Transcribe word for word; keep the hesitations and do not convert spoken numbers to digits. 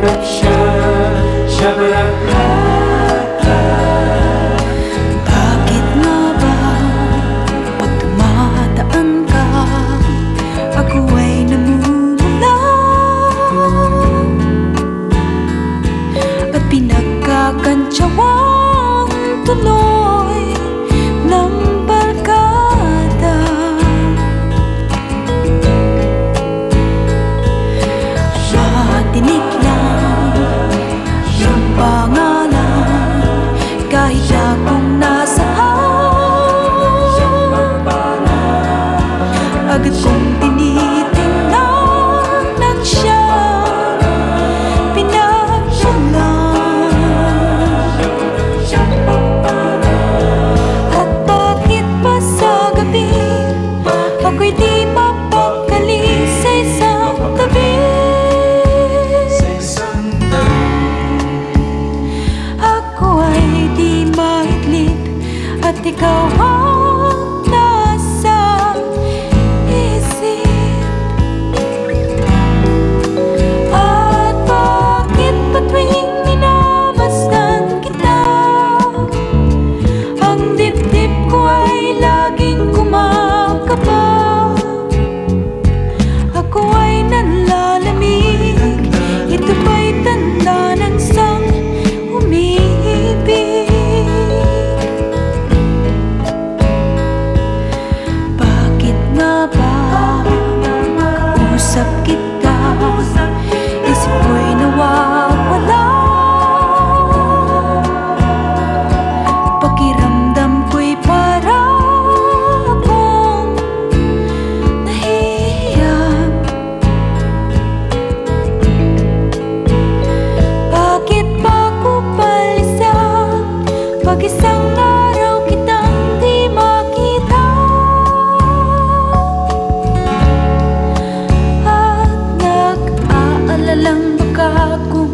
Bakit nga ba pag dumadaan ka, ako ay namumula at pinagkakantsawan tuloy ng barkada. Matinik lang yung pangalan kahit akong nasaan, agad kong tinitingnan nang siya pinagmulan. At bakit pa sa gabi ako'y di mapakali sa isang tabi? Ako ay di maidlip at ikaw ang nasa isip. At bakit pa tuwing minamasdan kita, ang dibdib ko ay laging kumakaba? Ako ay nanlalamig, ito ba'y tanda ng isang umibig? Bakit nga ba usap kita, isip ko'y nawawala, pakiramdam ko'y para akong nahihiya? Bakit pa ko palisan pag isang araw kitang di makita? At nag-aalalang baka kung